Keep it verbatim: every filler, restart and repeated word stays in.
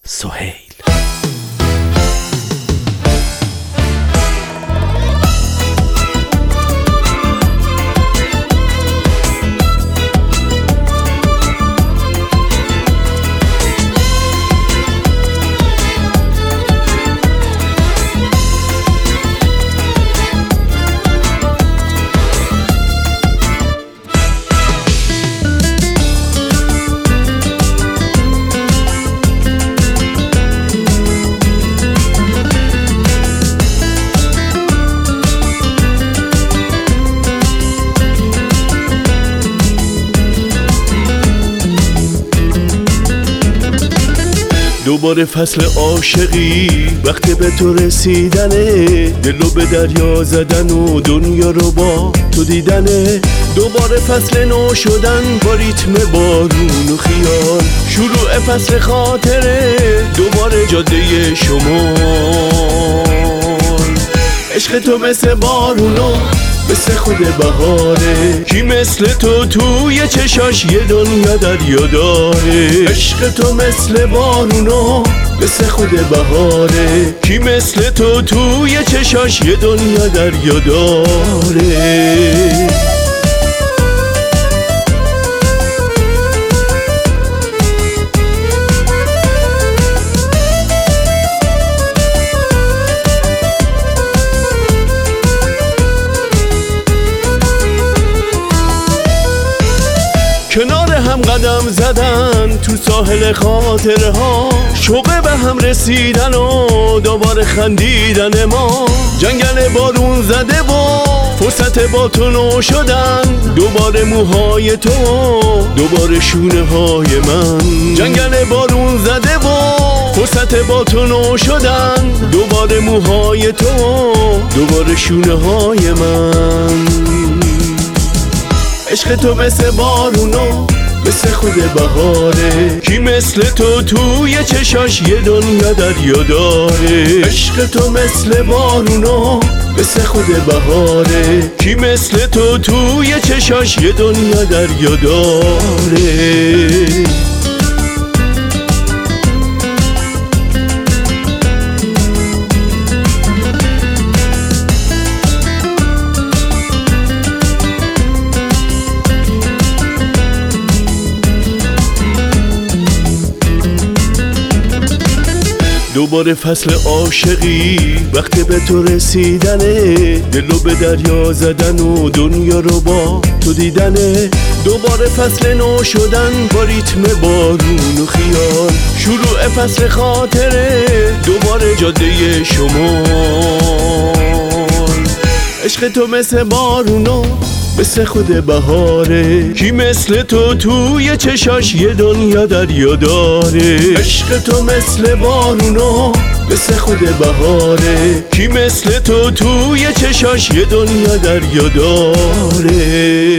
سهیل. دوباره فصل عاشقی وقتی به تو رسیدنه، دلو به دریا زدن و دنیا رو با تو دیدنه. دوباره فصل نو شدن با ریتم بارون و خیال، شروع فصل خاطره دوباره جاده شمال. عشق تو مثل بارونو مثل خود بهاره، کی مثل تو توی چشاش یه دنیا دریا داره. عشق تو مثل بارونو مثل خود بهاره، کی مثل تو توی چشاش یه دنیا دریا داره. کنار هم قدم زدن تو ساحل خاطره ها، شوق به هم رسیدن و دوباره خندیدن ما. جنگل بارون زده و فرصت با تو نو شدن، دوباره موهای تو دوباره شونه های من. جنگل بارون زده و فرصت با تو نو شدن، دوباره موهای تو دوباره شونه های من. عشق تو مثل بارونو مثل خود بهاره، کی مثل تو توی چشاش یه دنیا دریا داره. عشق تو مثل بارونو مثل خود بهاره، کی مثل تو توی چشاش یه دنیا دریا داره. دوباره فصل عاشقی وقتی به تو رسیدنه، دلو به دریا زدن و دنیا رو با تو دیدنه. دوباره فصل نو شدن با ریتم بارون و خیال، شروع فصل خاطره دوباره جاده شمال. عشق تو مثل بارونو مثل خود بهاره، کی مثل تو توی چشاش یه دنیا دریا داره. عشق تو مثل بارونو مثل خود بهاره، کی مثل تو توی چشاش یه دنیا دریا داره.